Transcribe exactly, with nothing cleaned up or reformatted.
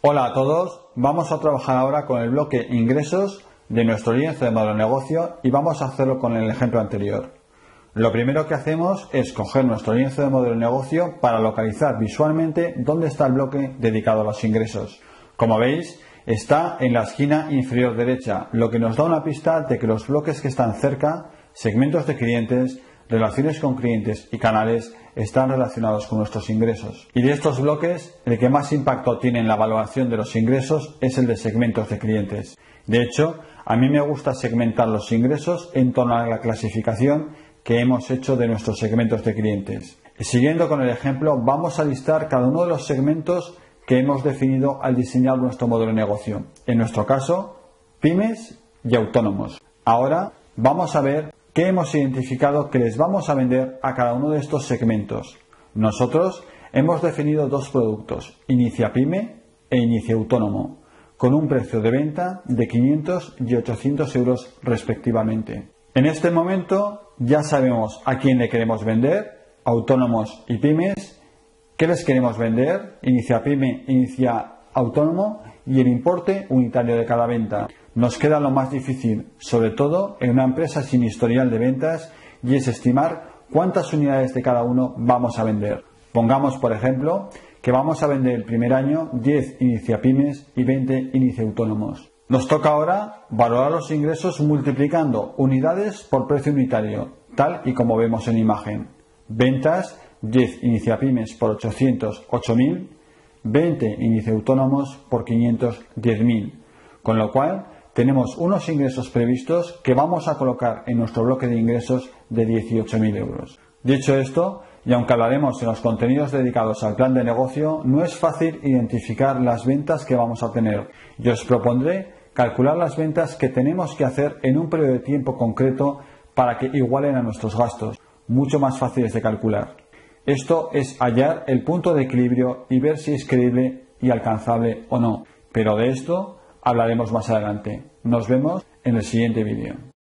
Hola a todos, vamos a trabajar ahora con el bloque ingresos de nuestro lienzo de modelo de negocio y vamos a hacerlo con el ejemplo anterior. Lo primero que hacemos es coger nuestro lienzo de modelo de negocio para localizar visualmente dónde está el bloque dedicado a los ingresos. Como veis, está en la esquina inferior derecha, lo que nos da una pista de que los bloques que están cerca, segmentos de clientes, relaciones con clientes y canales, están relacionados con nuestros ingresos. Y de estos bloques, el que más impacto tiene en la evaluación de los ingresos es el de segmentos de clientes. De hecho, a mí me gusta segmentar los ingresos en torno a la clasificación que hemos hecho de nuestros segmentos de clientes. Siguiendo con el ejemplo, vamos a listar cada uno de los segmentos que hemos definido al diseñar nuestro modelo de negocio. En nuestro caso, pymes y autónomos. Ahora vamos a ver qué hemos identificado que les vamos a vender a cada uno de estos segmentos. Nosotros hemos definido dos productos, Inicia Pyme e Inicia Autónomo, con un precio de venta de quinientos y ochocientos euros respectivamente. En este momento ya sabemos a quién le queremos vender, autónomos y pymes, qué les queremos vender, Inicia Pyme, Inicia Autónomo y el importe unitario de cada venta. Nos queda lo más difícil, sobre todo en una empresa sin historial de ventas, y es estimar cuántas unidades de cada uno vamos a vender. Pongamos, por ejemplo, que vamos a vender el primer año diez Inicia Pymes y veinte Inicia Autónomos. Nos toca ahora valorar los ingresos multiplicando unidades por precio unitario, tal y como vemos en imagen. Ventas, diez Inicia Pymes por ochocientos, ocho mil, veinte Inicia Autónomos por quinientos, diez mil. Con lo cual, tenemos unos ingresos previstos que vamos a colocar en nuestro bloque de ingresos de dieciocho mil euros. Dicho esto, y aunque hablaremos en los contenidos dedicados al plan de negocio, no es fácil identificar las ventas que vamos a tener. Yo os propondré calcular las ventas que tenemos que hacer en un periodo de tiempo concreto para que igualen a nuestros gastos, mucho más fáciles de calcular. Esto es hallar el punto de equilibrio y ver si es creíble y alcanzable o no. Pero de esto hablaremos más adelante. Nos vemos en el siguiente vídeo.